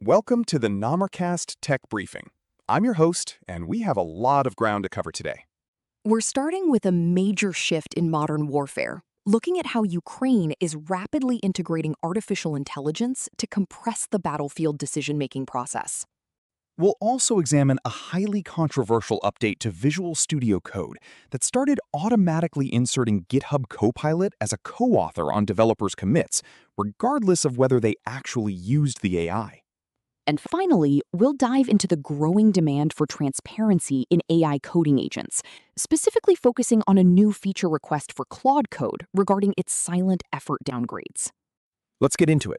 Welcome to the Namercast Tech Briefing. I'm your host, and we have a lot of ground to cover today. We're starting with a major shift in modern warfare, looking at how Ukraine is rapidly integrating artificial intelligence to compress the battlefield decision-making process. We'll also examine a highly controversial update to Visual Studio Code that started automatically inserting GitHub Copilot as a co-author on developers' commits, regardless of whether they actually used the AI. And finally, we'll dive into the growing demand for transparency in AI coding agents, specifically focusing on a new feature request for Claude Code regarding its silent effort downgrades. Let's get into it.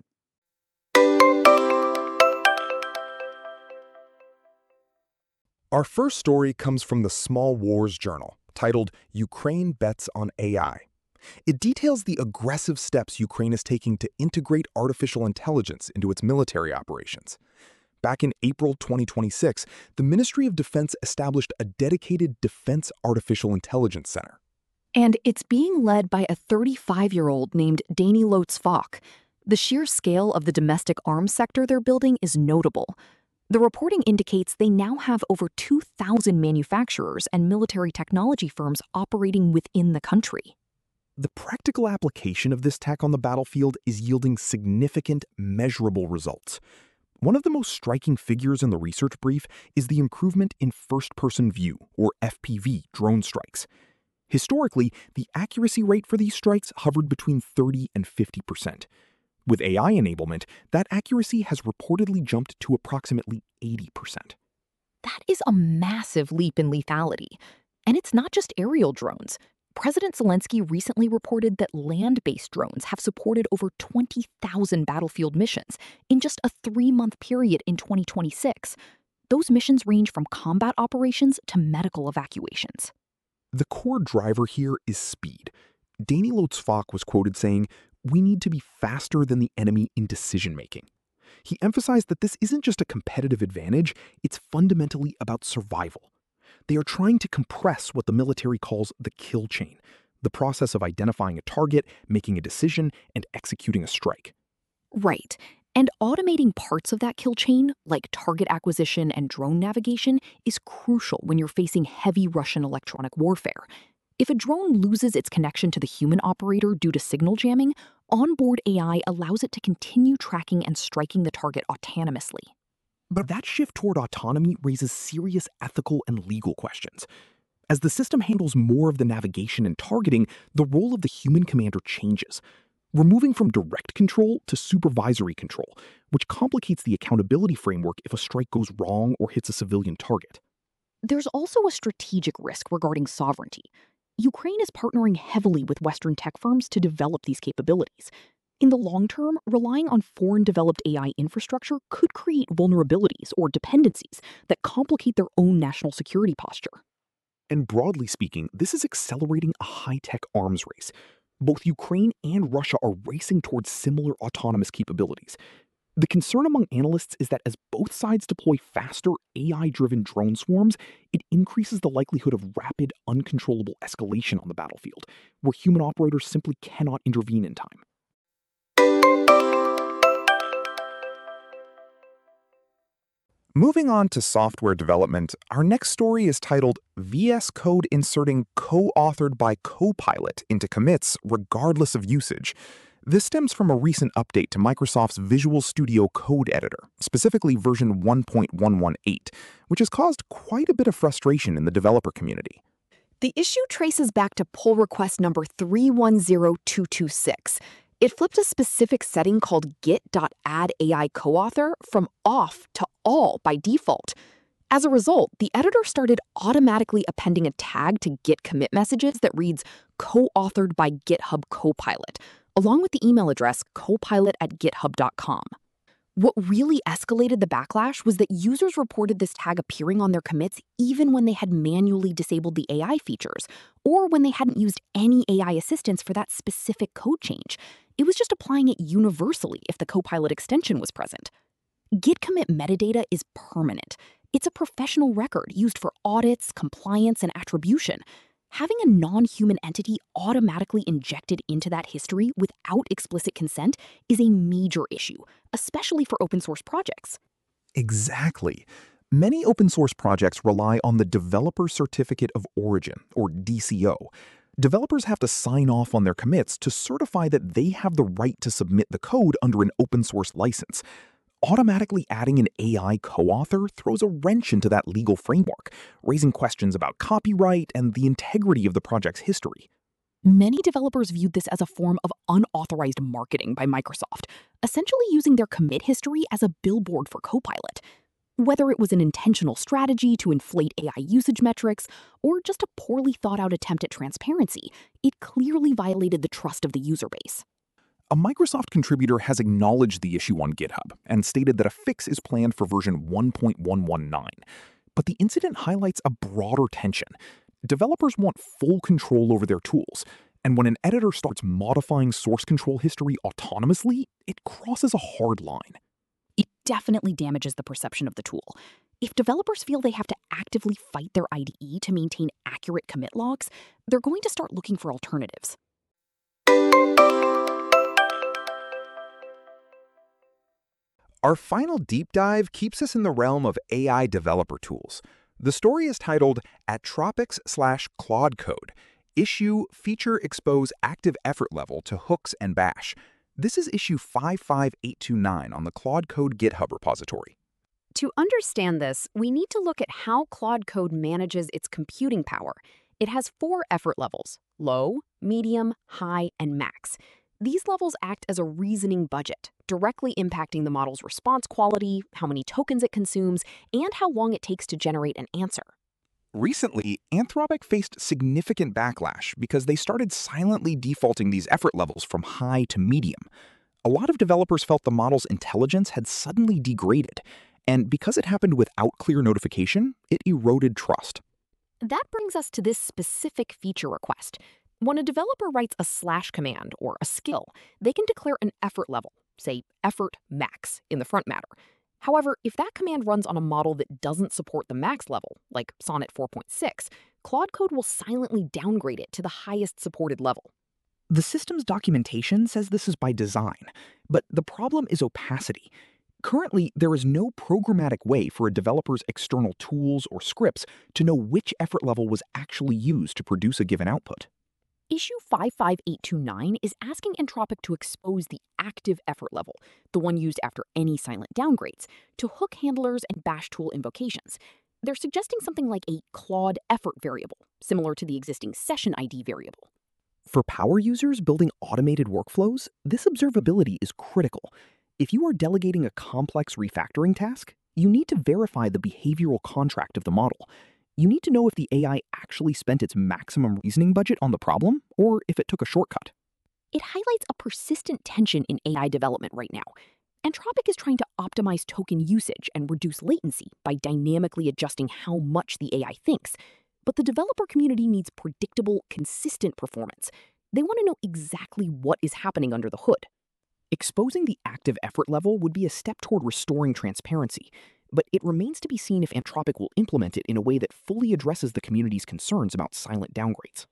Our first story comes from the Small Wars Journal, titled Ukraine Bets on AI. It details the aggressive steps Ukraine is taking to integrate artificial intelligence into its military operations. Back in April 2026, the Ministry of Defense established a dedicated Defense Artificial Intelligence Center. And it's being led by a 35-year-old named Danilo Tzfok. The sheer scale of the domestic arms sector they're building is notable. The reporting indicates they now have over 2,000 manufacturers and military technology firms operating within the country. The practical application of this tech on the battlefield is yielding significant, measurable results. One of the most striking figures in the research brief is the improvement in first-person view, or FPV, drone strikes. Historically, the accuracy rate for these strikes hovered between 30 and 50%. With AI enablement, that accuracy has reportedly jumped to approximately 80%. That is a massive leap in lethality. And it's not just aerial drones. President Zelensky recently reported that land-based drones have supported over 20,000 battlefield missions in just a 3-month period in 2026. Those missions range from combat operations to medical evacuations. The core driver here is speed. Danilo Tzfok was quoted saying, "We need to be faster than the enemy in decision-making." He emphasized that this isn't just a competitive advantage, it's fundamentally about survival. They are trying to compress what the military calls the kill chain, the process of identifying a target, making a decision, and executing a strike. Right. And automating parts of that kill chain, like target acquisition and drone navigation, is crucial when you're facing heavy Russian electronic warfare. If a drone loses its connection to the human operator due to signal jamming, onboard AI allows it to continue tracking and striking the target autonomously. But that shift toward autonomy raises serious ethical and legal questions. As the system handles more of the navigation and targeting, the role of the human commander changes. We're moving from direct control to supervisory control, which complicates the accountability framework if a strike goes wrong or hits a civilian target. There's also a strategic risk regarding sovereignty. Ukraine is partnering heavily with Western tech firms to develop these capabilities. In the long term, relying on foreign-developed AI infrastructure could create vulnerabilities or dependencies that complicate their own national security posture. And broadly speaking, this is accelerating a high-tech arms race. Both Ukraine and Russia are racing towards similar autonomous capabilities. The concern among analysts is that as both sides deploy faster AI-driven drone swarms, it increases the likelihood of rapid, uncontrollable escalation on the battlefield, where human operators simply cannot intervene in time. Moving on to software development, our next story is titled VS Code Inserting Co-authored by Copilot into Commits Regardless of Usage. This stems from a recent update to Microsoft's Visual Studio Code Editor, specifically version 1.118, which has caused quite a bit of frustration in the developer community. The issue traces back to pull request number 310226. It flipped a specific setting called git.addAICoauthor from off to all by default. As a result, the editor started automatically appending a tag to Git commit messages that reads co-authored by GitHub Copilot, along with the email address copilot@github.com. What really escalated the backlash was that users reported this tag appearing on their commits even when they had manually disabled the AI features, or when they hadn't used any AI assistance for that specific code change. It was just applying it universally if the Copilot extension was present. Git commit metadata is permanent. It's a professional record used for audits, compliance, and attribution. Having a non-human entity automatically injected into that history without explicit consent is a major issue, especially for open source projects. Exactly. Many open source projects rely on the Developer Certificate of Origin, or DCO. Developers have to sign off on their commits to certify that they have the right to submit the code under an open source license. Automatically adding an AI co-author throws a wrench into that legal framework, raising questions about copyright and the integrity of the project's history. Many developers viewed this as a form of unauthorized marketing by Microsoft, essentially using their commit history as a billboard for Copilot. Whether it was an intentional strategy to inflate AI usage metrics or just a poorly thought out attempt at transparency, it clearly violated the trust of the user base. A Microsoft contributor has acknowledged the issue on GitHub and stated that a fix is planned for version 1.119. But the incident highlights a broader tension. Developers want full control over their tools, and when an editor starts modifying source control history autonomously, it crosses a hard line. It definitely damages the perception of the tool. If developers feel they have to actively fight their IDE to maintain accurate commit logs, they're going to start looking for alternatives. Our final deep dive keeps us in the realm of AI developer tools. The story is titled @Tropics/Claude Code, Issue Feature Expose Active Effort Level to Hooks and Bash. This is issue 55829 on the Claude Code GitHub repository. To understand this, we need to look at how Claude Code manages its computing power. It has 4 effort levels: low, medium, high, and max. These levels act as a reasoning budget, directly impacting the model's response quality, how many tokens it consumes, and how long it takes to generate an answer. Recently, Anthropic faced significant backlash because they started silently defaulting these effort levels from high to medium. A lot of developers felt the model's intelligence had suddenly degraded, and because it happened without clear notification, it eroded trust. That brings us to this specific feature request. When a developer writes a / command or a skill, they can declare an effort level, say effort max, in the front matter. However, if that command runs on a model that doesn't support the max level, like Sonnet 4.6, Claude Code will silently downgrade it to the highest supported level. The system's documentation says this is by design, but the problem is opacity. Currently, there is no programmatic way for a developer's external tools or scripts to know which effort level was actually used to produce a given output. Issue 55829 is asking Anthropic to expose the active effort level, the one used after any silent downgrades, to hook handlers and bash tool invocations. They're suggesting something like a Claude effort variable, similar to the existing session ID variable. For power users building automated workflows, this observability is critical. If you are delegating a complex refactoring task, you need to verify the behavioral contract of the model. You need to know if the AI actually spent its maximum reasoning budget on the problem, or if it took a shortcut. It highlights a persistent tension in AI development right now. Anthropic is trying to optimize token usage and reduce latency by dynamically adjusting how much the AI thinks. But the developer community needs predictable, consistent performance. They want to know exactly what is happening under the hood. Exposing the active effort level would be a step toward restoring transparency, but it remains to be seen if Anthropic will implement it in a way that fully addresses the community's concerns about silent downgrades.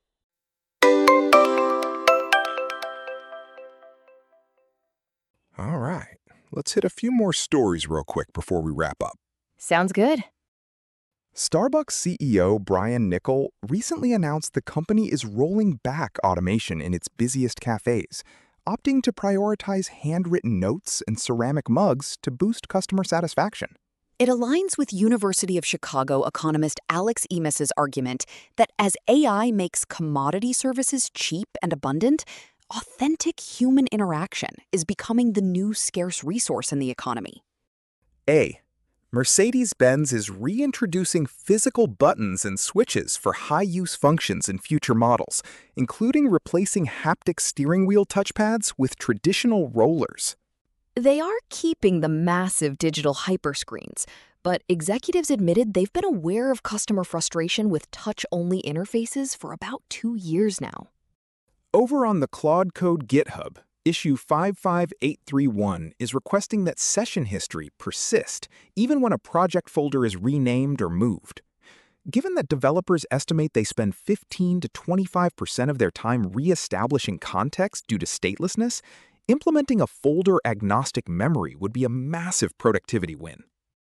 All right, let's hit a few more stories real quick before we wrap up. Sounds good. Starbucks CEO Brian Niccol recently announced the company is rolling back automation in its busiest cafes, opting to prioritize handwritten notes and ceramic mugs to boost customer satisfaction. It aligns with University of Chicago economist Alex Emis's argument that as AI makes commodity services cheap and abundant, authentic human interaction is becoming the new scarce resource in the economy. A. Mercedes-Benz is reintroducing physical buttons and switches for high-use functions in future models, including replacing haptic steering wheel touchpads with traditional rollers. They are keeping the massive digital hyperscreens, but executives admitted they've been aware of customer frustration with touch-only interfaces for about 2 years now. Over on the Claude Code GitHub, issue 55831 is requesting that session history persist even when a project folder is renamed or moved. Given that developers estimate they spend 15 to 25% of their time re-establishing context due to statelessness, implementing a folder-agnostic memory would be a massive productivity win.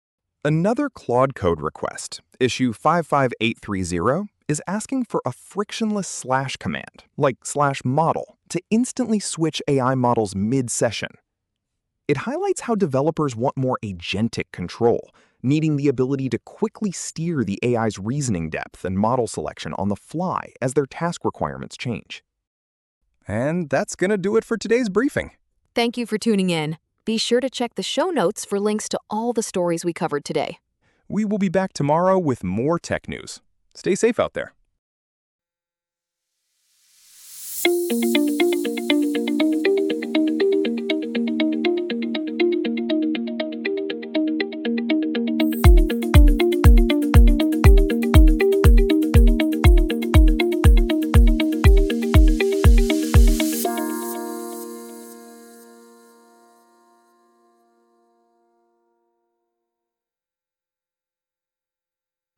Another Claude Code request, issue 55830, is asking for a frictionless slash command, like /model, to instantly switch AI models mid-session. It highlights how developers want more agentic control, needing the ability to quickly steer the AI's reasoning depth and model selection on the fly as their task requirements change. And that's going to do it for today's briefing. Thank you for tuning in. Be sure to check the show notes for links to all the stories we covered today. We will be back tomorrow with more tech news. Stay safe out there.